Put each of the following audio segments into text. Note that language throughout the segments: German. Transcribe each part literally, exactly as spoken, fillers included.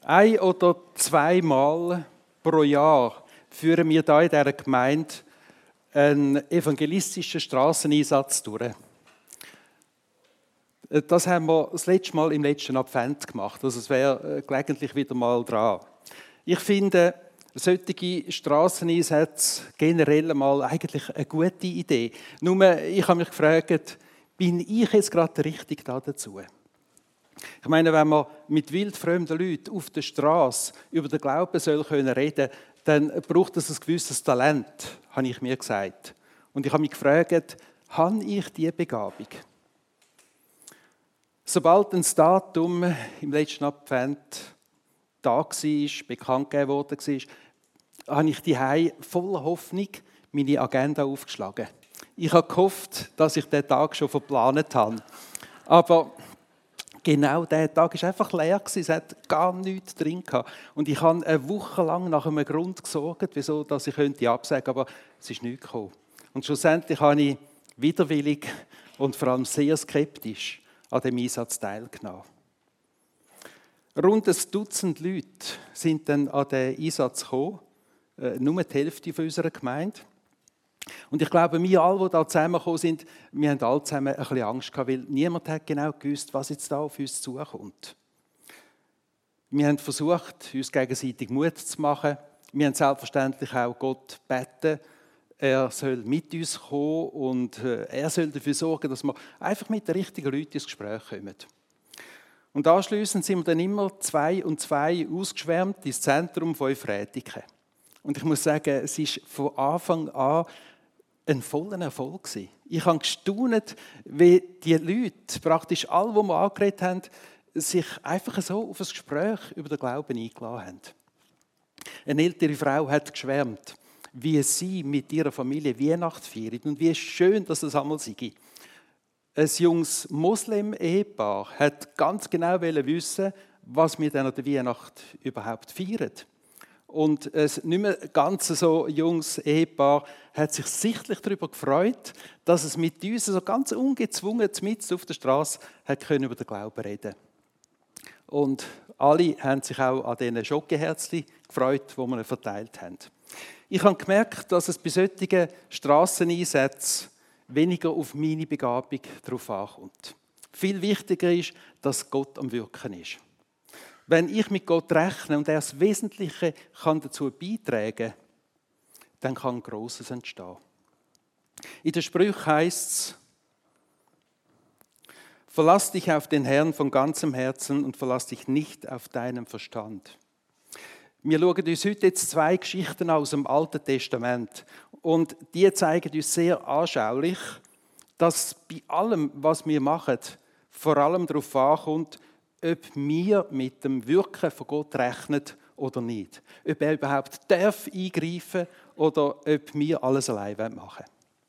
Ein- oder zweimal pro Jahr führen wir hier in dieser Gemeinde einen evangelistischen Strasseneinsatz durch. Das haben wir das letzte Mal im letzten Advent gemacht. Also es wäre gelegentlich wieder mal dran. Ich finde solche Strasseneinsätze generell mal eigentlich eine gute Idee. Nur, ich habe mich gefragt, bin ich jetzt gerade der Richtige dazu? Ich meine, wenn man mit wildfremden Leuten auf der Straße über den Glauben soll reden können, dann braucht es ein gewisses Talent, habe ich mir gesagt. Und ich habe mich gefragt, habe ich diese Begabung? Sobald ein Datum im letzten Advent da war, bekannt gegeben worden war, habe ich die Hause voller Hoffnung meine Agenda aufgeschlagen. Ich habe gehofft, dass ich diesen Tag schon verplant habe. Aber genau dieser Tag war einfach leer. Es hat gar nichts drin gehabt. Und ich habe eine Woche lang nach einem Grund gesorgt, wieso dass ich könnte absagen, aber es ist nichts gekommen. Und schlussendlich habe ich widerwillig und vor allem sehr skeptisch an dem Einsatz teilgenommen. Rund ein Dutzend Leute sind dann an den Einsatz gekommen, äh, nur die Hälfte von unserer Gemeinde. Und ich glaube, wir alle, die da zusammengekommen sind, wir haben alle zusammen ein bisschen Angst gehabt, weil niemand hat genau gewusst, was jetzt da auf uns zukommt. Wir haben versucht, uns gegenseitig Mut zu machen. Wir haben selbstverständlich auch Gott gebeten, er soll mit uns kommen und er soll dafür sorgen, dass wir einfach mit den richtigen Leuten ins Gespräch kommen. Und anschliessend sind wir dann immer zwei und zwei ausgeschwärmt ins Zentrum von Efretiken. Und ich muss sagen, es war von Anfang an ein voller Erfolg. Ich habe gestaunt, wie die Leute, praktisch alle, die wir angeredet haben, sich einfach so auf ein Gespräch über den Glauben eingeladen haben. Eine ältere Frau hat geschwärmt, wie sie mit ihrer Familie Weihnachten feiert und wie schön, dass es einmal sei. Ein junges Moslem-Ehepaar hat ganz genau wissen, was wir dann an der Weihnacht überhaupt feiern. Und ein nicht mehr ganz so junges Ehepaar hat sich sichtlich darüber gefreut, dass es mit uns so ganz ungezwungen mitten auf der Straße hat können über den Glauben reden. Und alle haben sich auch an diesen Schokoherzchen gefreut, die wir verteilt haben. Ich habe gemerkt, dass es bei solchen Strasseneinsätzen weniger auf meine Begabung drauf ankommt. Viel wichtiger ist, dass Gott am Wirken ist. Wenn ich mit Gott rechne und er das Wesentliche kann dazu beitragen kann, dann kann Grosses entstehen. In den Sprüchen heisst es, verlass dich auf den Herrn von ganzem Herzen und verlass dich nicht auf deinen Verstand. Wir schauen uns heute jetzt zwei Geschichten aus dem Alten Testament. Und die zeigen uns sehr anschaulich, dass bei allem, was wir machen, vor allem darauf ankommt, ob wir mit dem Wirken von Gott rechnen oder nicht. Ob er überhaupt darf eingreifen oder ob wir alles allein machen wollen.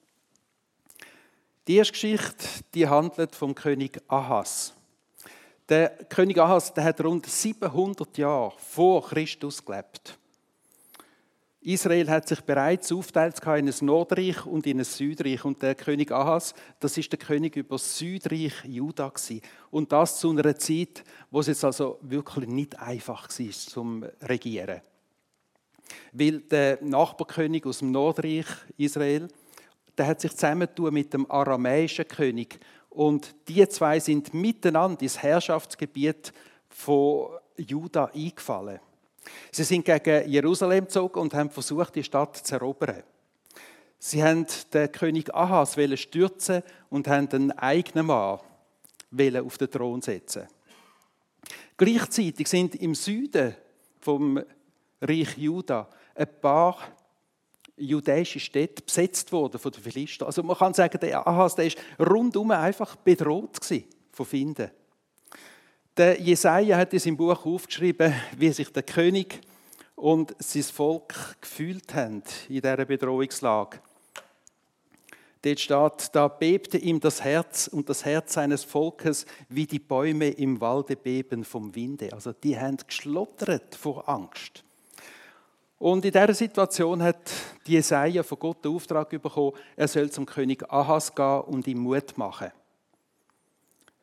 Die erste Geschichte die handelt vom König Ahas. Der König Ahas der hat rund siebenhundert Jahre vor Christus gelebt. Israel hat sich bereits aufteilt in ein Nordreich und in ein Südreich. Und der König Ahas, das ist der König über das Südreich Juda gewesen. Und das zu einer Zeit, wo es jetzt also wirklich nicht einfach war zum Regieren. Weil der Nachbarkönig aus dem Nordreich Israel, der hat sich zusammengetan mit dem aramäischen König. Und die zwei sind miteinander ins Herrschaftsgebiet von Juda eingefallen. Sie sind gegen Jerusalem gezogen und haben versucht, die Stadt zu erobern. Sie haben den König Ahas stürzen und haben einen eigenen Mann auf den Thron setzen. Gleichzeitig sind im Süden vom Reich Juda ein paar jüdische Städte besetzt worden von den Philistern. Also man kann sagen, der Ahas der ist rundum einfach bedroht von Finden. Der Jesaja hat in seinem Buch aufgeschrieben, wie sich der König und sein Volk gefühlt haben in dieser Bedrohungslage. Dort steht, da bebte ihm das Herz und das Herz seines Volkes, wie die Bäume im Walde beben vom Winde. Also die haben geschlottert vor Angst. Und in dieser Situation hat Jesaja von Gott den Auftrag bekommen, er soll zum König Ahas gehen und ihm Mut machen.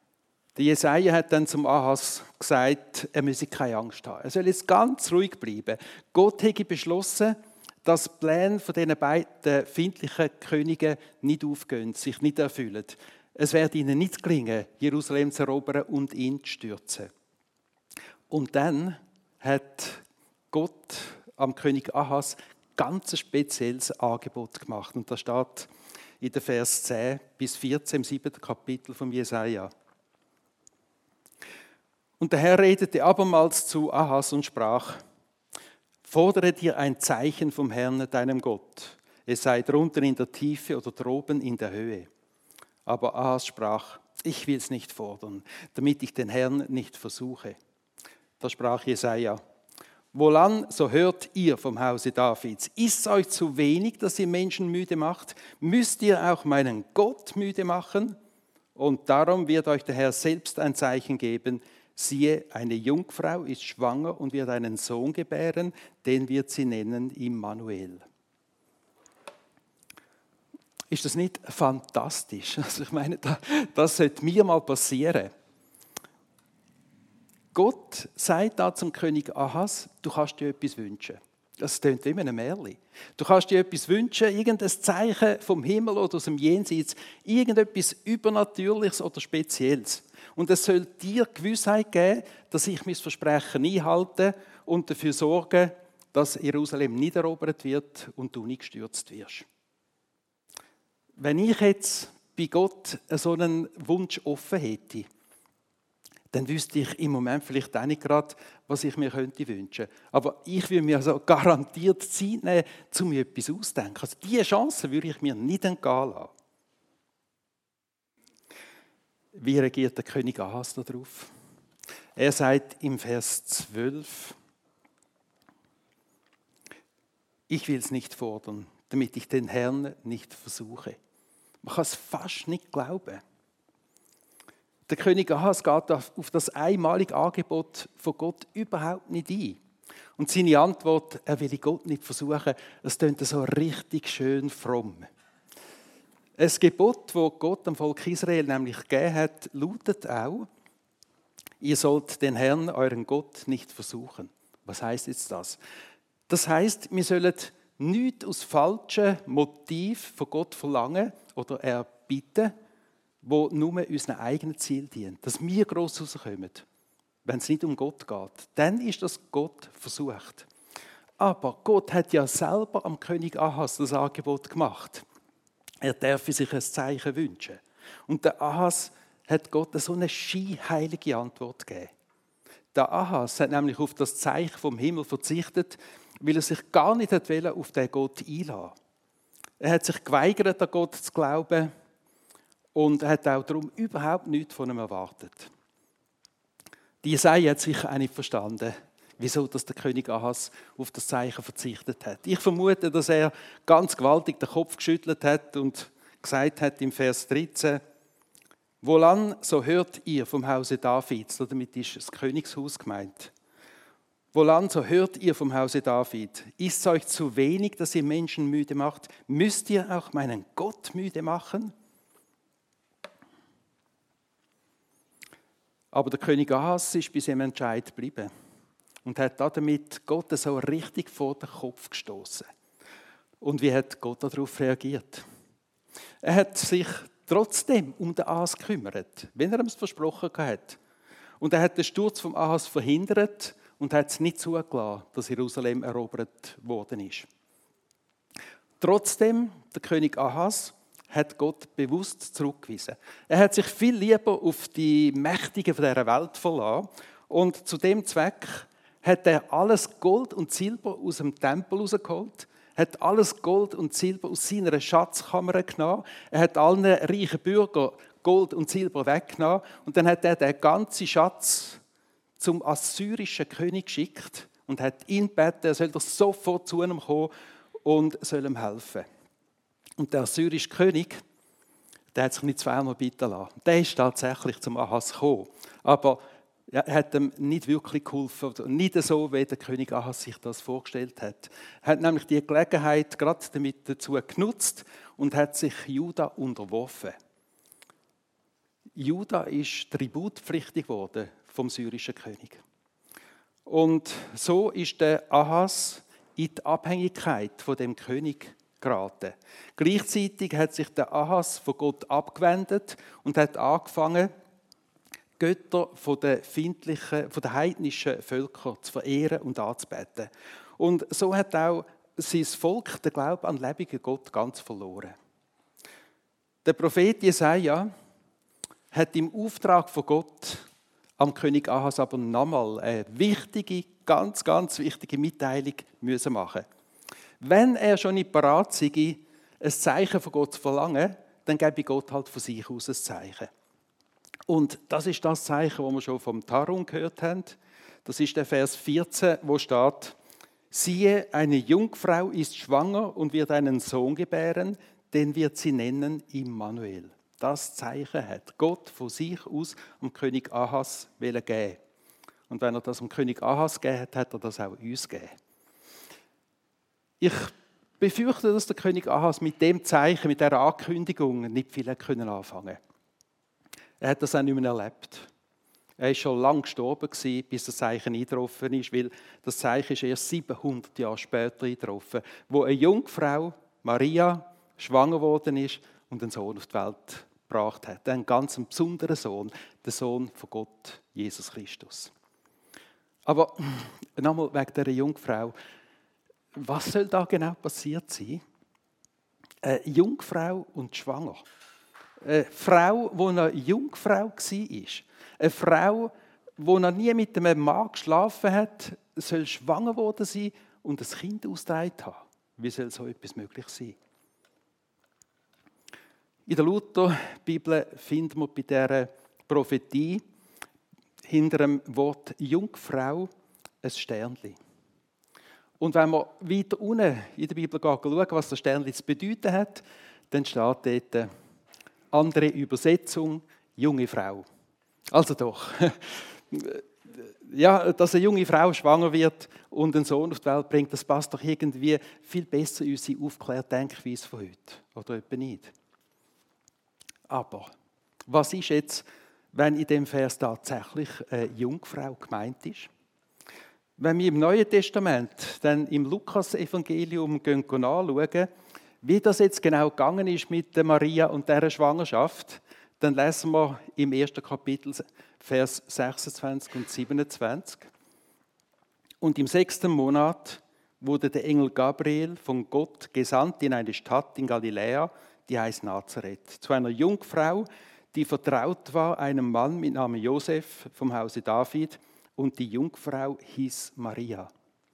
Der Jesaja hat dann zum Ahas gesagt, er müsse keine Angst haben. Er soll jetzt ganz ruhig bleiben. Gott hätte beschlossen, dass die Pläne von diesen beiden findlichen Königen nicht aufgehen, sich nicht erfüllen. Es werde ihnen nicht gelingen, Jerusalem zu erobern und ihn zu stürzen. Und dann hat Gott am König Ahas ganz ein spezielles Angebot gemacht. Und das steht in den Vers zehn bis vierzehn im siebten Kapitel von Jesaja. Und der Herr redete abermals zu Ahas und sprach: Fordere dir ein Zeichen vom Herrn, deinem Gott. Es sei drunten in der Tiefe oder droben in der Höhe. Aber Ahas sprach: Ich will es nicht fordern, damit ich den Herrn nicht versuche. Da sprach Jesaja: Wohlan, so hört ihr vom Hause Davids. Ist es euch zu wenig, dass ihr Menschen müde macht? Müsst ihr auch meinen Gott müde machen? Und darum wird euch der Herr selbst ein Zeichen geben. Siehe, eine Jungfrau ist schwanger und wird einen Sohn gebären, den wird sie nennen Immanuel. Ist das nicht fantastisch? Also ich meine, das sollte mir mal passieren. Gott sagt da zum König Ahas: Du kannst dir etwas wünschen. Das klingt wie in einem Märchen. Du kannst dir etwas wünschen, irgendein Zeichen vom Himmel oder aus dem Jenseits, irgendetwas Übernatürliches oder Spezielles. Und es soll dir Gewissheit geben, dass ich mein Versprechen einhalte und dafür sorge, dass Jerusalem nicht erobert wird und du nicht gestürzt wirst. Wenn ich jetzt bei Gott so einen Wunsch offen hätte, dann wüsste ich im Moment vielleicht auch nicht gerade, was ich mir könnte wünschen. Aber ich würde mir also garantiert Zeit nehmen, um mir etwas auszudenken. Also diese Chance würde ich mir nicht entgehen lassen. Wie reagiert der König Ahas darauf? Er sagt im Vers zwölf: Ich will es nicht fordern, damit ich den Herrn nicht versuche. Man kann es fast nicht glauben. Der König Ahas geht auf das einmalige Angebot von Gott überhaupt nicht ein. Und seine Antwort: Er will Gott nicht versuchen, das klingt so richtig schön fromm. Ein Gebot, das Gott dem Volk Israel nämlich gegeben hat, lautet auch: Ihr sollt den Herrn, euren Gott, nicht versuchen. Was heißt jetzt das? Das heißt, wir sollen nichts aus falschen Motiven von Gott verlangen oder erbitten, wo nur unseren eigenen Ziel dient. Dass wir gross rauskommen, wenn es nicht um Gott geht. Dann ist das Gott versucht. Aber Gott hat ja selber am König Ahas das Angebot gemacht. Er darf sich ein Zeichen wünschen. Und der Ahas hat Gott so eine scheinheilige Antwort gegeben. Der Ahas hat nämlich auf das Zeichen vom Himmel verzichtet, weil er sich gar nicht auf den Gott einlassen wollte. Er hat sich geweigert, an Gott zu glauben und hat auch darum überhaupt nichts von ihm erwartet. Die Jesaja hat sicher auch nicht verstanden, wieso dass der König Ahas auf das Zeichen verzichtet hat. Ich vermute, dass er ganz gewaltig den Kopf geschüttelt hat und gesagt hat im Vers dreizehn: Wohlan, so hört ihr vom Hause Davids, damit ist das Königshaus gemeint. Wohlan, so hört ihr vom Hause David. Ist es euch zu wenig, dass ihr Menschen müde macht? Müsst ihr auch meinen Gott müde machen? Aber der König Ahas ist bei seinem Entscheid geblieben und hat damit Gott so richtig vor den Kopf gestoßen. Und wie hat Gott darauf reagiert? Er hat sich trotzdem um den Ahas gekümmert, wenn er ihm es versprochen hat. Und er hat den Sturz vom Ahas verhindert und hat es nicht zugelassen, dass Jerusalem erobert worden ist. Trotzdem, der König Ahas hat Gott bewusst zurückgewiesen. Er hat sich viel lieber auf die Mächtigen dieser Welt verlassen und zu dem Zweck hat er alles Gold und Silber aus dem Tempel rausgeholt, hat alles Gold und Silber aus seiner Schatzkammer genommen, er hat allen reichen Bürgern Gold und Silber weggenommen und dann hat er den ganzen Schatz zum assyrischen König geschickt und hat ihn gebeten, er soll doch sofort zu ihm kommen und soll ihm helfen. Und der assyrische König, der hat sich nicht zweimal bitten lassen. Der ist tatsächlich zum Ahas gekommen. Aber er hat ihm nicht wirklich geholfen, nicht so, wie der König Ahas sich das vorgestellt hat. Er hat nämlich die Gelegenheit gerade damit dazu genutzt und hat sich Juda unterworfen. Juda ist tributpflichtig geworden vom syrischen König. Und so ist der Ahas in die Abhängigkeit von dem König geraten. Gleichzeitig hat sich der Ahas von Gott abgewendet und hat angefangen, Götter von den findlichen, von den heidnischen Völkern zu verehren und anzubeten. Und so hat auch sein Volk den Glauben an den lebendigen Gott ganz verloren. Der Prophet Jesaja hat im Auftrag von Gott am König Ahas aber nochmal eine wichtige, ganz, ganz wichtige Mitteilung müssen machen. Wenn er schon nicht parat sei, ein Zeichen von Gott zu verlangen, dann gebe Gott halt von sich aus ein Zeichen. Und das ist das Zeichen, das wir schon vom Tarun gehört haben. Das ist der Vers vierzehn, wo steht: Siehe, eine Jungfrau ist schwanger und wird einen Sohn gebären, den wird sie nennen Immanuel. Das Zeichen hat Gott von sich aus dem König Ahas geben. Und wenn er das dem König Ahas gegeben hat, hat er das auch uns gegeben. Ich befürchte, dass der König Ahas mit dem Zeichen, mit dieser Ankündigung nicht viel anfangen konnte. Er hat das auch nicht mehr erlebt. Er war schon lange gestorben, bis das Zeichen eingetroffen ist, weil das Zeichen ist erst siebenhundert Jahre später eingetroffen, wo eine Jungfrau, Maria, schwanger geworden ist und einen Sohn auf die Welt gebracht hat. Einen ganz besonderen Sohn, den Sohn von Gott, Jesus Christus. Aber nochmal wegen dieser Jungfrau. Was soll da genau passiert sein? Eine Jungfrau und schwanger. Eine Frau, die eine Jungfrau war. Eine Frau, die noch nie mit einem Mann geschlafen hat, soll schwanger geworden sein und ein Kind ausgetragen haben. Wie soll so etwas möglich sein? In der Lutherbibel finden wir bei dieser Prophetie hinter dem Wort Jungfrau ein Sternchen. Und wenn wir weiter unten in der Bibel schauen, was das Sternchen zu bedeuten hat, dann steht dort andere Übersetzung, junge Frau. Also doch, ja, dass eine junge Frau schwanger wird und einen Sohn auf die Welt bringt, das passt doch irgendwie viel besser in unsere aufgeklärte Denkweise von heute. Oder etwa nicht? Aber was ist jetzt, wenn in dem Vers tatsächlich eine Jungfrau gemeint ist? Wenn wir im Neuen Testament dann im Lukas-Evangelium nachschauen, wie das jetzt genau gegangen ist mit der Maria und dieser Schwangerschaft, dann lesen wir im ersten Kapitel Vers sechsundzwanzig und siebenundzwanzig. Und im sechsten Monat wurde der Engel Gabriel von Gott gesandt in eine Stadt in Galiläa, die heißt Nazareth, zu einer Jungfrau, die vertraut war einem Mann mit Namen Josef vom Hause David, und die Jungfrau hieß Maria.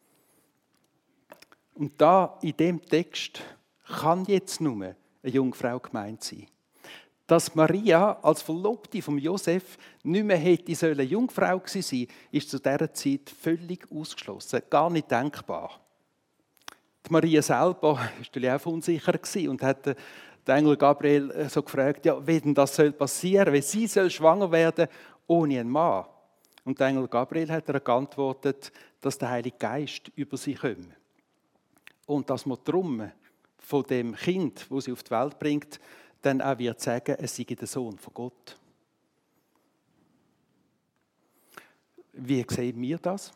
Und da in dem Text kann jetzt nur eine Jungfrau gemeint sein. Dass Maria als Verlobte von Josef nicht mehr hätte sollen Jungfrau gewesen sein, ist zu dieser Zeit völlig ausgeschlossen, gar nicht denkbar. Die Maria selber war natürlich auch unsicher und hat den Engel Gabriel so gefragt, ja, wie denn das soll passieren, wie sie soll schwanger werden ohne einen Mann. Und der Engel Gabriel hat ihr geantwortet, dass der Heilige Geist über sie komme. Und dass man darum von dem Kind, das sie auf die Welt bringt, dann auch wird sagen, es sei der Sohn von Gott. Wie sehen wir das?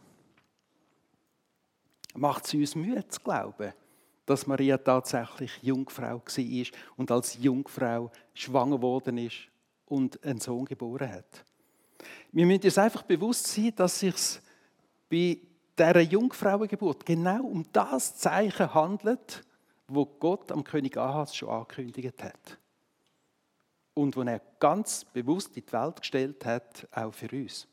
Macht es uns Mühe zu glauben, dass Maria tatsächlich Jungfrau war und als Jungfrau schwanger geworden ist und einen Sohn geboren hat? Wir müssen uns einfach bewusst sein, dass es sich bei dieser Jungfrauengeburt genau um das Zeichen handelt, wo Gott am König Ahas schon angekündigt hat. Und das er ganz bewusst in die Welt gestellt hat, auch für uns.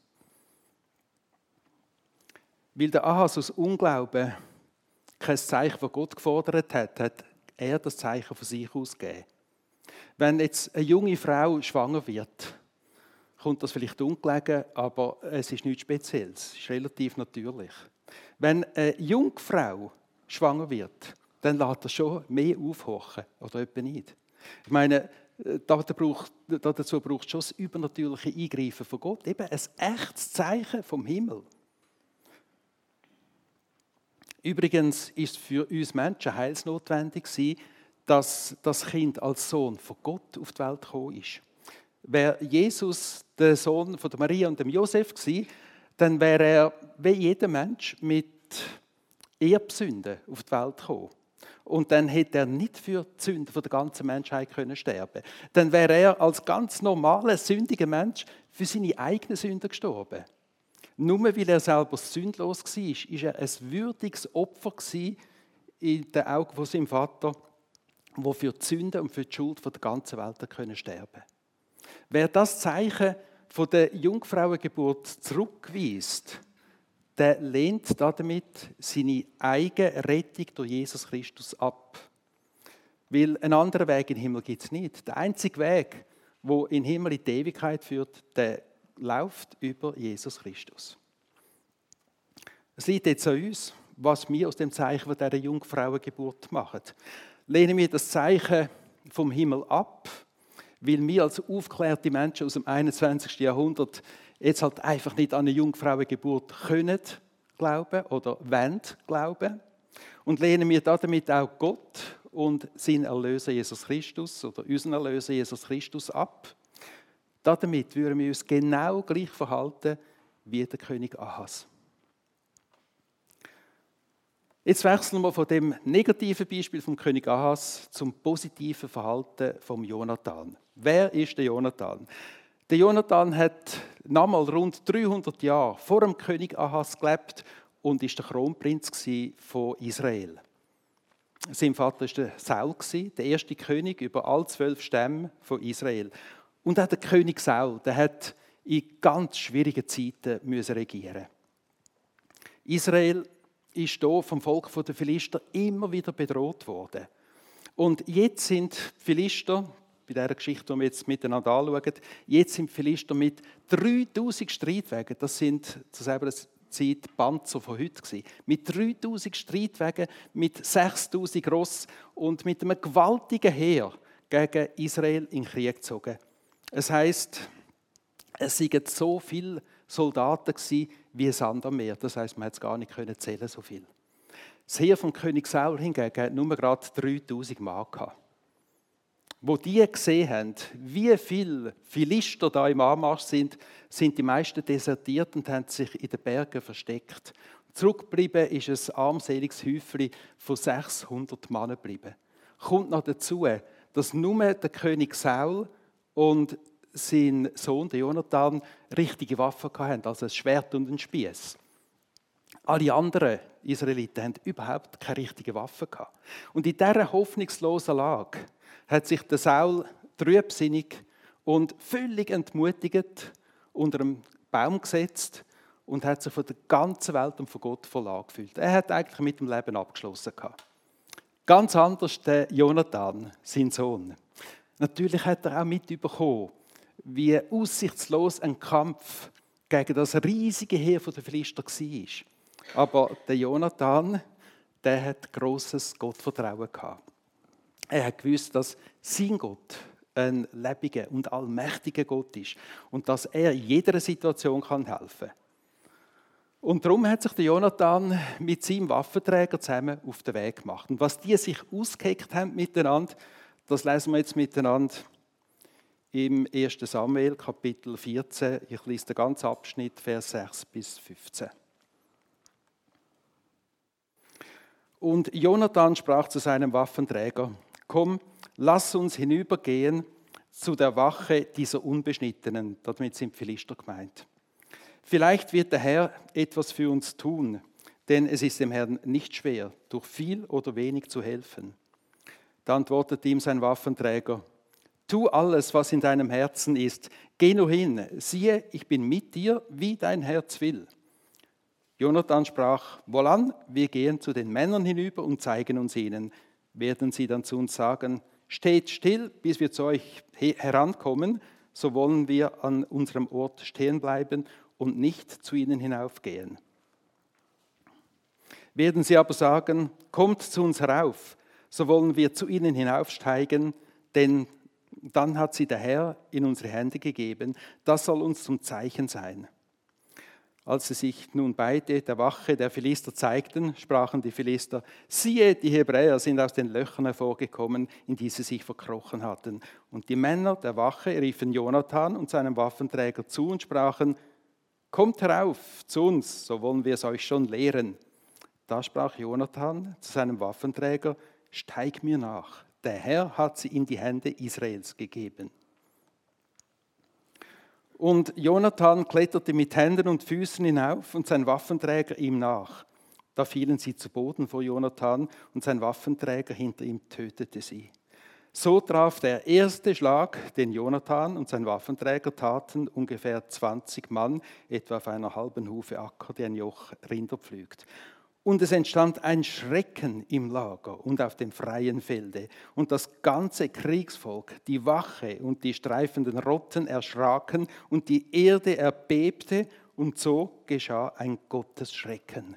Weil der Ahas aus Unglauben kein Zeichen von Gott gefordert hat, hat er das Zeichen von sich aus gegeben. Wenn jetzt eine junge Frau schwanger wird, kommt das vielleicht ungelegen, aber es ist nichts Spezielles. Es ist relativ natürlich. Wenn eine Jungfrau schwanger wird, dann lässt das schon mehr aufhorchen, oder etwa nicht. Ich meine, dazu braucht es schon das übernatürliche Eingreifen von Gott, eben ein echtes Zeichen vom Himmel. Übrigens ist es für uns Menschen heilsnotwendig gewesen, dass das Kind als Sohn von Gott auf die Welt gekommen ist. Wäre Jesus der Sohn von der Maria und dem Josef gewesen, dann wäre er wie jeder Mensch mit Erbsünden auf die Welt gekommen. Und dann hätte er nicht für die Sünden der ganzen Menschheit können sterben. Dann wäre er als ganz normaler, sündiger Mensch für seine eigenen Sünden gestorben. Nur weil er selber sündlos war, war er ein würdiges Opfer in den Augen von seinem Vater, der für die Sünden und für die Schuld der ganzen Welt sterben konnte. Wer das Zeichen von der Jungfrauengeburt zurückweist, der lehnt damit seine eigene Rettung durch Jesus Christus ab. Weil einen anderen Weg in den Himmel gibt es nicht. Der einzige Weg, der in den Himmel in die Ewigkeit führt, der läuft über Jesus Christus. Es liegt jetzt an uns, was wir aus dem Zeichen von dieser Jungfrauengeburt machen. Lehnen wir das Zeichen vom Himmel ab, weil wir als aufgeklärte Menschen aus dem einundzwanzigsten Jahrhundert jetzt halt einfach nicht an eine Jungfrauengeburt können glauben oder wollen glauben. Und lehnen wir damit auch Gott und seinen Erlöser Jesus Christus oder unseren Erlöser Jesus Christus ab. Damit würden wir uns genau gleich verhalten wie der König Ahas. Jetzt wechseln wir von dem negativen Beispiel vom König Ahas zum positiven Verhalten vom Jonathan. Wer ist der Jonathan? Der Jonathan hat nochmal rund dreihundert Jahre vor dem König Ahas gelebt und ist der Kronprinz von Israel. Sein Vater war der Saul, der erste König über alle zwölf Stämme von Israel. Und auch der König Saul, der hat in ganz schwierigen Zeiten müssen regieren. Israel ist hier vom Volk der Philister immer wieder bedroht worden. Und jetzt sind die Philister, bei dieser Geschichte, die wir jetzt miteinander anschauen, jetzt sind die Philister mit dreitausend Streitwagen, das sind zur selben Zeit Panzer von heute gewesen, mit dreitausend Streitwagen, mit sechstausend Ross und mit einem gewaltigen Heer gegen Israel in den Krieg gezogen. Es heisst, es waren so viele Soldaten wie Sand am Meer. Das heisst, man hat es gar nicht können zählen, so viel. Das Heer von König Saul hingegen hat nur gerade dreitausend Mann gehabt. Wo die gesehen haben, wie viele Philister da im Anmarsch sind, sind die meisten desertiert und haben sich in den Bergen versteckt. Zurückgeblieben ist ein armseliges Häufchen von sechshundert Männern geblieben. Kommt noch dazu, dass nur der König Saul und sein Sohn, der Jonathan, richtige Waffen hatten, also ein Schwert und ein Spieß. Alle anderen Israeliten hatten überhaupt keine richtigen Waffen gehabt. Und in dieser hoffnungslosen Lage hat sich der Saul trübsinnig und völlig entmutigt unter einem Baum gesetzt und hat sich von der ganzen Welt und von Gott verlassen gefühlt. Er hat eigentlich mit dem Leben abgeschlossen gehabt. Ganz anders der Jonathan, sein Sohn. Natürlich hat er auch mitbekommen, wie aussichtslos ein Kampf gegen das riesige Heer der Philister war. Aber der Jonathan, der hat grosses Gottvertrauen gehabt. Er hat gewusst, dass sein Gott ein lebendiger und allmächtiger Gott ist und dass er in jeder Situation helfen kann. Und darum hat sich der Jonathan mit seinem Waffenträger zusammen auf den Weg gemacht. Und was die sich ausgeheckt haben miteinander, das lesen wir jetzt miteinander im ersten Samuel, Kapitel vierzehn. Ich lese den ganzen Abschnitt, Vers sechs bis fünfzehn. Und Jonathan sprach zu seinem Waffenträger: Komm, lass uns hinübergehen zu der Wache dieser Unbeschnittenen. Damit sind Philister gemeint. Vielleicht wird der Herr etwas für uns tun, denn es ist dem Herrn nicht schwer, durch viel oder wenig zu helfen. Da antwortete ihm sein Waffenträger: Tu alles, was in deinem Herzen ist. Geh nur hin, siehe, ich bin mit dir, wie dein Herz will. Jonathan sprach: Wohlan, wir gehen zu den Männern hinüber und zeigen uns ihnen. Werden sie dann zu uns sagen: Steht still, bis wir zu euch herankommen, so wollen wir an unserem Ort stehen bleiben und nicht zu ihnen hinaufgehen. Werden sie aber sagen: Kommt zu uns herauf, so wollen wir zu ihnen hinaufsteigen, denn dann hat sie der Herr in unsere Hände gegeben. Das soll uns zum Zeichen sein. Als sie sich nun beide der Wache der Philister zeigten, sprachen die Philister: Siehe, die Hebräer sind aus den Löchern hervorgekommen, in die sie sich verkrochen hatten. Und die Männer der Wache riefen Jonathan und seinem Waffenträger zu und sprachen: Kommt herauf zu uns, so wollen wir es euch schon lehren. Da sprach Jonathan zu seinem Waffenträger: Steig mir nach, der Herr hat sie in die Hände Israels gegeben. Und Jonathan kletterte mit Händen und Füßen hinauf und sein Waffenträger ihm nach. Da fielen sie zu Boden vor Jonathan und sein Waffenträger hinter ihm tötete sie. So traf der erste Schlag, den Jonathan und sein Waffenträger taten, ungefähr zwanzig Mann, etwa auf einer halben Hufe Acker, die ein Joch Rinder pflügt. Und es entstand ein Schrecken im Lager und auf dem freien Felde. Und das ganze Kriegsvolk, die Wache und die streifenden Rotten erschraken und die Erde erbebte und so geschah ein Gottesschrecken.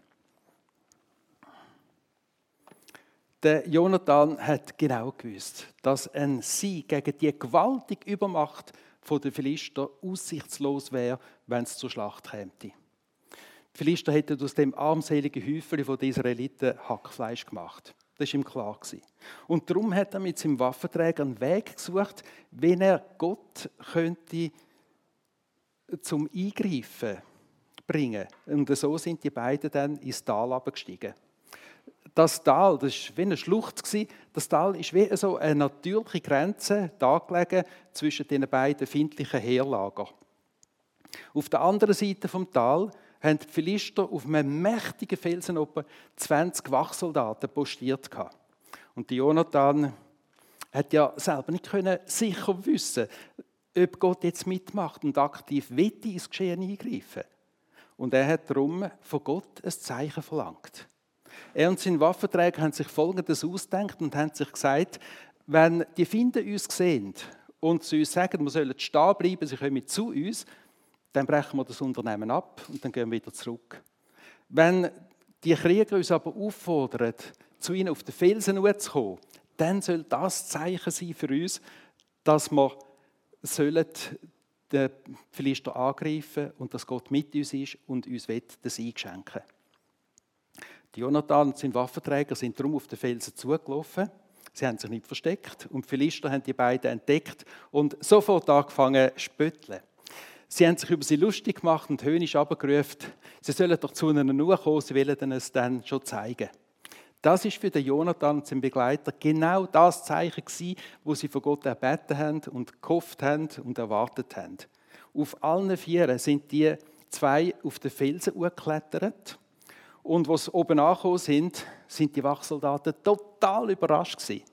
Der Jonathan hat genau gewusst, dass ein Sieg gegen die gewaltige Übermacht der Philister aussichtslos wäre, wenn es zur Schlacht käme. Die Philister hätten aus dem armseligen Häufchen der Israeliten Hackfleisch gemacht. Das war ihm klar. Und darum hat er mit seinem Waffenträger einen Weg gesucht, wie er Gott könnte zum Eingreifen bringen. Und so sind die beiden dann ins Tal abgestiegen. Das Tal, das war wie eine Schlucht. Das Tal ist wie so eine natürliche Grenze dargelegen zwischen den beiden findlichen Heerlagern. Auf der anderen Seite des Tals haben die Philister auf einem mächtigen Felsen oben zwanzig Wachsoldaten postiert. Und Jonathan hat ja selber nicht können sicher wissen, ob Gott jetzt mitmacht und aktiv ins Geschehen eingreifen. Und er hat darum von Gott ein Zeichen verlangt. Er und sein Waffenträger haben sich Folgendes ausgedacht und haben sich gesagt: Wenn die Finden uns sehen und sie uns sagen, wir sollen stehen bleiben, sie kommen zu uns, dann brechen wir das Unternehmen ab und dann gehen wir wieder zurück. Wenn die Krieger uns aber auffordern, zu ihnen auf den Felsen zu kommen, dann soll das Zeichen sein für uns, dass wir den Philister angreifen sollen und dass Gott mit uns ist und uns den Sieg schenken will. Jonathan und sein Waffenträger sind darum auf den Felsen zugelaufen. Sie haben sich nicht versteckt und die Philister haben die beiden entdeckt und sofort angefangen zu spötteln. Sie haben sich über sie lustig gemacht und höhnisch herabgerufen, sie sollen doch zu ihnen nur kommen, sie wollen ihnen es dann schon zeigen. Das war für den Jonathan und seinen Begleiter genau das Zeichen gewesen, wo sie von Gott erbeten haben und gehofft haben und erwartet haben. Auf allen Vieren sind die zwei auf den Felsen geklettert. Und als sie oben angekommen sind, sind die Wachsoldaten total überrascht gewesen.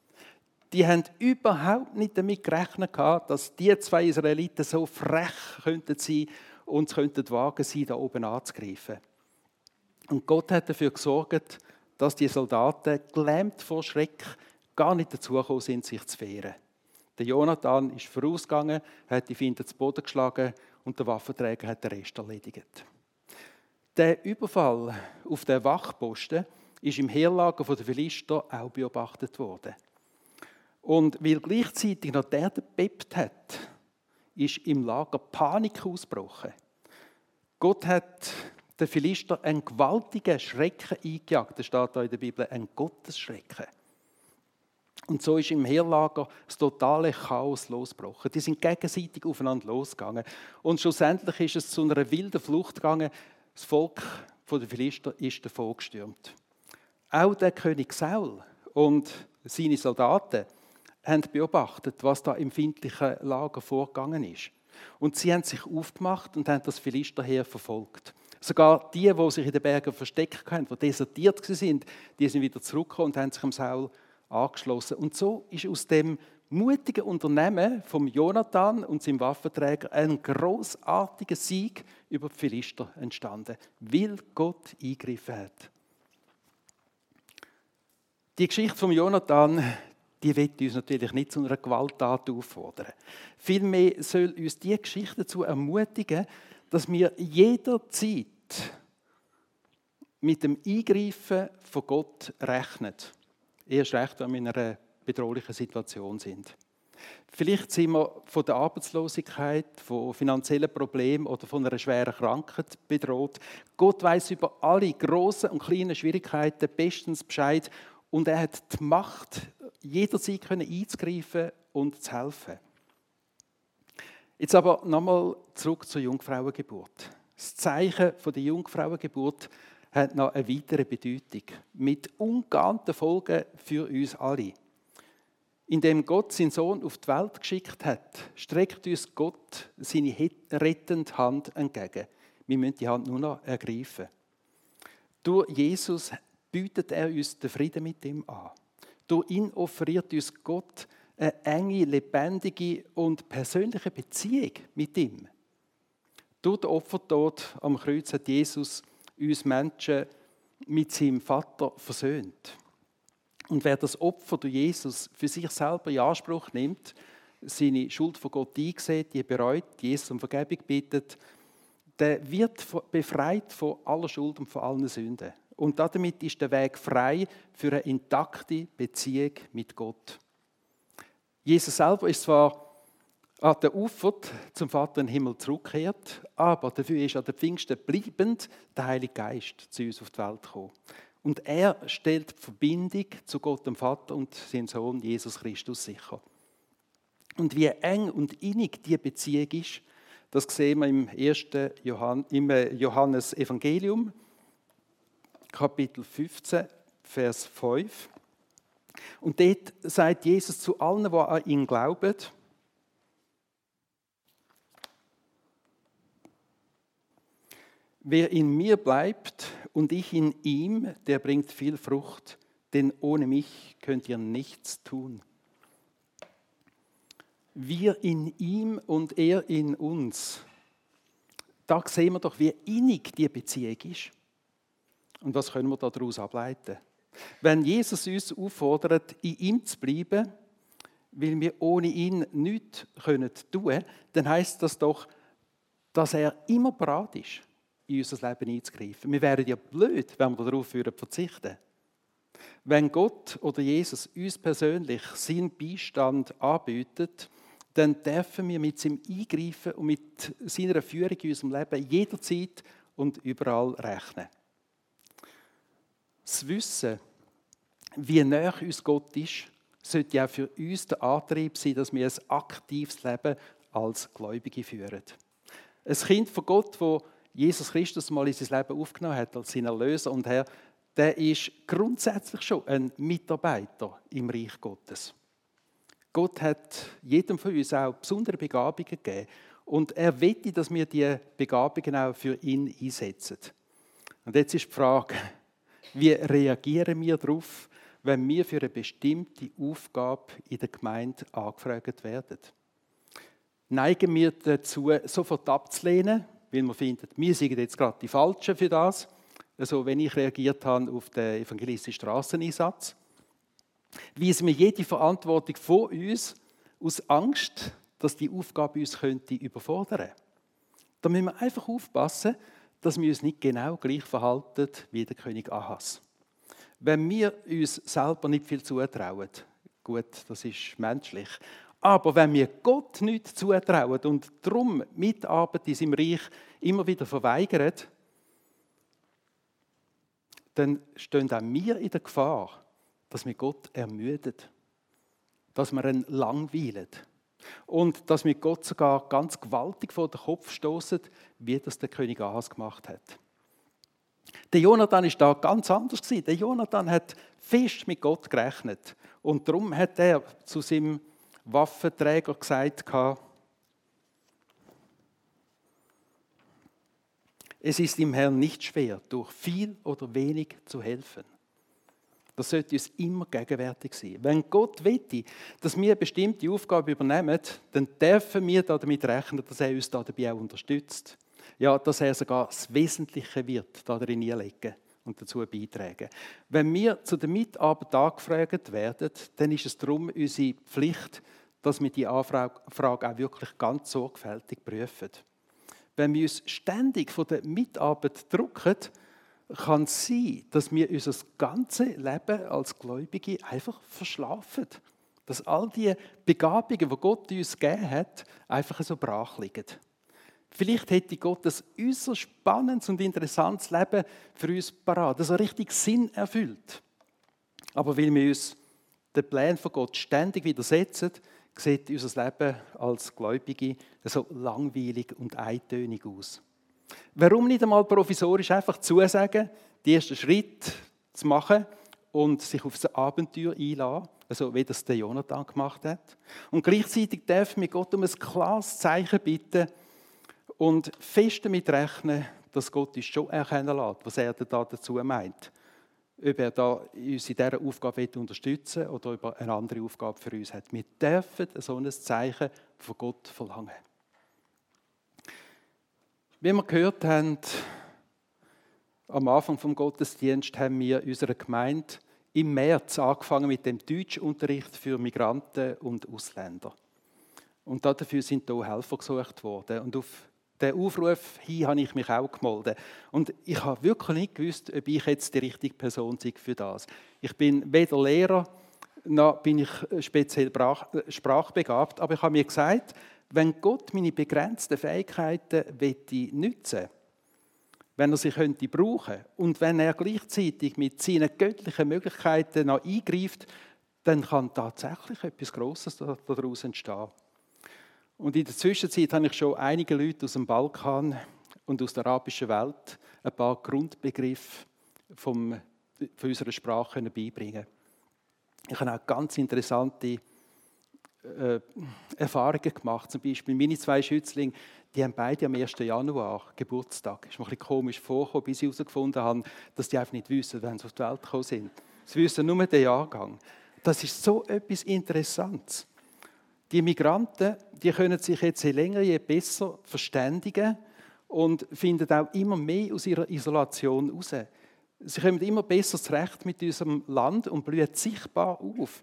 Die haben überhaupt nicht damit gerechnet, dass die zwei Israeliten so frech könnten sein und es könnten wagen, sie da oben anzugreifen. Und Gott hat dafür gesorgt, dass die Soldaten, gelähmt vor Schreck, gar nicht dazu gekommen sind, sich zu wehren. Der Jonathan ist vorausgegangen, hat die Feinde zu Boden geschlagen und der Waffenträger hat den Rest erledigt. Der Überfall auf den Wachposten ist im Heerlager der Philister auch beobachtet worden. Und weil gleichzeitig noch der gebebt hat, ist im Lager Panik ausgebrochen. Gott hat den Philister einen gewaltigen Schrecken eingejagt. Das steht da in der Bibel, ein Gottesschrecken. Und so ist im Heerlager das totale Chaos losgebrochen. Die sind gegenseitig aufeinander losgegangen. Und schlussendlich ist es zu einer wilden Flucht gegangen. Das Volk der Philister ist davon gestürmt. Auch der König Saul und seine Soldaten haben beobachtet, was da im feindlichen Lager vorgegangen ist. Und sie haben sich aufgemacht und haben das Philisterheer verfolgt. Sogar die, die sich in den Bergen versteckt haben, die desertiert waren, die sind wieder zurückgekommen und haben sich dem Saul angeschlossen. Und so ist aus dem mutigen Unternehmen von Jonathan und seinem Waffenträger ein grossartiger Sieg über die Philister entstanden, weil Gott eingegriffen hat. Die Geschichte von Jonathan, die will uns natürlich nicht zu einer Gewalttat auffordern. Vielmehr soll uns diese Geschichte dazu ermutigen, dass wir jederzeit mit dem Eingreifen von Gott rechnen. Erst recht, wenn wir in einer bedrohlichen Situation sind. Vielleicht sind wir von der Arbeitslosigkeit, von finanziellen Problemen oder von einer schweren Krankheit bedroht. Gott weiß über alle grossen und kleinen Schwierigkeiten bestens Bescheid und er hat die Macht, jederzeit einzugreifen und zu helfen. Jetzt aber nochmal zurück zur Jungfrauengeburt. Das Zeichen der Jungfrauengeburt hat noch eine weitere Bedeutung, mit ungeahnten Folgen für uns alle. Indem Gott seinen Sohn auf die Welt geschickt hat, streckt uns Gott seine rettende Hand entgegen. Wir müssen die Hand nur noch ergreifen. Durch Jesus bietet er uns den Frieden mit ihm an. Durch ihn offeriert uns Gott eine enge, lebendige und persönliche Beziehung mit ihm. Durch den Opfertod am Kreuz hat Jesus uns Menschen mit seinem Vater versöhnt. Und wer das Opfer durch Jesus für sich selber in Anspruch nimmt, seine Schuld von Gott einsieht, die bereut, Jesus um Vergebung bittet, der wird befreit von aller Schuld und von allen Sünden. Und damit ist der Weg frei für eine intakte Beziehung mit Gott. Jesus selber ist zwar an der Ufer zum Vater im Himmel zurückgekehrt, aber dafür ist an der Pfingsten bleibend der Heilige Geist zu uns auf die Welt gekommen. Und er stellt die Verbindung zu Gott, dem Vater und seinem Sohn Jesus Christus sicher. Und wie eng und innig diese Beziehung ist, das sehen wir im ersten Johannes-Evangelium, Kapitel fünfzehn, Vers fünf. Und dort sagt Jesus zu allen, die an ihn glauben, wer in mir bleibt und ich in ihm, der bringt viel Frucht, denn ohne mich könnt ihr nichts tun. Wir in ihm und er in uns. Da sehen wir doch, wie innig die Beziehung ist. Und was können wir daraus ableiten? Wenn Jesus uns auffordert, in ihm zu bleiben, weil wir ohne ihn nichts tun können, dann heisst das doch, dass er immer bereit ist, in unser Leben einzugreifen. Wir wären ja blöd, wenn wir darauf verzichten würden. Wenn Gott oder Jesus uns persönlich seinen Beistand anbietet, dann dürfen wir mit seinem Eingreifen und mit seiner Führung in unserem Leben jederzeit und überall rechnen. Das Wissen, wie nahe uns Gott ist, sollte ja für uns der Antrieb sein, dass wir ein aktives Leben als Gläubige führen. Ein Kind von Gott, das Jesus Christus mal in sein Leben aufgenommen hat als sein Erlöser und Herr, der ist grundsätzlich schon ein Mitarbeiter im Reich Gottes. Gott hat jedem von uns auch besondere Begabungen gegeben und er möchte, dass wir diese Begabungen auch für ihn einsetzen. Und jetzt ist die Frage, wie reagieren wir darauf, wenn wir für eine bestimmte Aufgabe in der Gemeinde angefragt werden? Neigen wir dazu, sofort abzulehnen, weil wir finden, wir sind jetzt gerade die Falschen für das, also wenn ich reagiert habe auf den evangelistischen Strasseneinsatz? Weisen wir jede Verantwortung von uns aus Angst, dass die Aufgabe uns könnte überfordern könnte? Da müssen wir einfach aufpassen, dass wir uns nicht genau gleich verhalten wie der König Ahas. Wenn wir uns selber nicht viel zutrauen, gut, das ist menschlich, aber wenn wir Gott nichts zutrauen und darum Mitarbeit in seinem Reich immer wieder verweigern, dann stehen auch wir in der Gefahr, dass wir Gott ermüden, dass wir ihn langweilen und dass wir Gott sogar ganz gewaltig vor den Kopf stoßen, wie das der König Ahas gemacht hat. Der Jonathan war da ganz anders. Der Jonathan hat fest mit Gott gerechnet und darum hat er zu seinem Waffenträger gesagt, es ist dem Herrn nicht schwer, durch viel oder wenig zu helfen. Das sollte uns immer gegenwärtig sein. Wenn Gott wette, dass wir eine bestimmte Aufgabe übernehmen, dann dürfen wir damit rechnen, dass er uns dabei auch unterstützt. Ja, dass er sogar das Wesentliche wird darin hineinlegen und dazu beitragen. Wenn wir zu der Mitarbeit angefragt werden, dann ist es darum unsere Pflicht, dass wir die Anfrage auch wirklich ganz sorgfältig prüfen. Wenn wir uns ständig von der Mitarbeit drücken, kann es sein, dass wir unser ganzes Leben als Gläubige einfach verschlafen. Dass all die Begabungen, die Gott uns gegeben hat, einfach so brach liegen. Vielleicht hätte Gott ein äußerst spannendes und interessantes Leben für uns parat, das so richtig Sinn erfüllt. Aber weil wir uns den Plänen von Gott ständig widersetzen, sieht unser Leben als Gläubige so langweilig und eintönig aus. Warum nicht einmal provisorisch einfach zusagen, die ersten Schritte zu machen und sich auf das Abenteuer einlassen, also wie das der Jonathan gemacht hat. Und gleichzeitig dürfen wir Gott um ein klares Zeichen bitten und fest damit rechnen, dass Gott uns schon erkennen lässt, was er da dazu meint. Ob er da uns in dieser Aufgabe unterstützen will oder ob er eine andere Aufgabe für uns hat. Wir dürfen so ein Zeichen von Gott verlangen. Wie wir gehört haben, am Anfang des Gottesdienstes haben wir in unserer Gemeinde im März angefangen mit dem Deutschunterricht für Migranten und Ausländer. Und dafür sind hier Helfer gesucht worden. Und auf diesen Aufruf hin habe ich mich auch gemeldet. Und ich habe wirklich nicht gewusst, ob ich jetzt die richtige Person sei für das. Ich bin weder Lehrer, noch bin ich speziell sprachbegabt, aber ich habe mir gesagt, wenn Gott meine begrenzten Fähigkeiten nutzen will, wenn er sie könnte brauchen und wenn er gleichzeitig mit seinen göttlichen Möglichkeiten noch eingreift, dann kann tatsächlich etwas Grosses daraus entstehen. Und in der Zwischenzeit habe ich schon einige Leute aus dem Balkan und aus der arabischen Welt ein paar Grundbegriffe vom, von unserer Sprache beibringen. Ich habe auch ganz interessante äh, Erfahrungen gemacht. Zum Beispiel meine zwei Schützlinge, die haben beide am ersten Januar Geburtstag. Das ist mir ein bisschen komisch vorgekommen, bis ich herausgefunden habe, dass die einfach nicht wissen, wann sie auf die Welt gekommen sind. Sie wissen nur den Jahrgang. Das ist so etwas Interessantes. Die Migranten, die können sich jetzt je länger, je besser verständigen und finden auch immer mehr aus ihrer Isolation heraus. Sie kommen immer besser zurecht mit unserem Land und blühen sichtbar auf.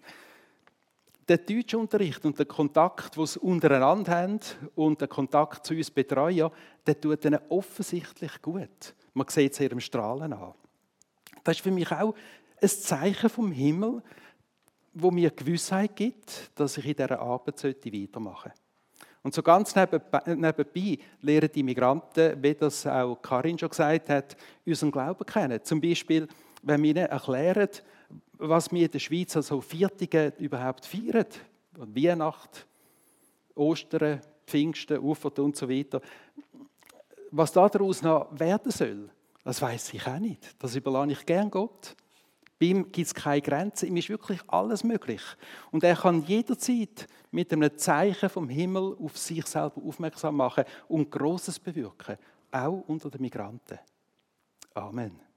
Der Deutschunterricht und der Kontakt, den sie untereinander haben und der Kontakt zu uns Betreuern, der tut ihnen offensichtlich gut. Man sieht es ihrem Strahlen an. Das ist für mich auch ein Zeichen vom Himmel, wo mir Gewissheit gibt, dass ich in dieser Arbeit weitermachen sollte. Und so ganz nebenbei lernen die Migranten, wie das auch Karin schon gesagt hat, unseren Glauben kennen. Zum Beispiel, wenn wir ihnen erklären, was wir in der Schweiz also Viertige überhaupt feiern. Weihnachten, Ostern, Pfingsten, Ufert und so weiter. Was daraus noch werden soll, das weiss ich auch nicht. Das überlasse ich gern Gott. Bei ihm gibt es keine Grenzen, ihm ist wirklich alles möglich. Und er kann jederzeit mit einem Zeichen vom Himmel auf sich selber aufmerksam machen und Grosses bewirken, auch unter den Migranten. Amen.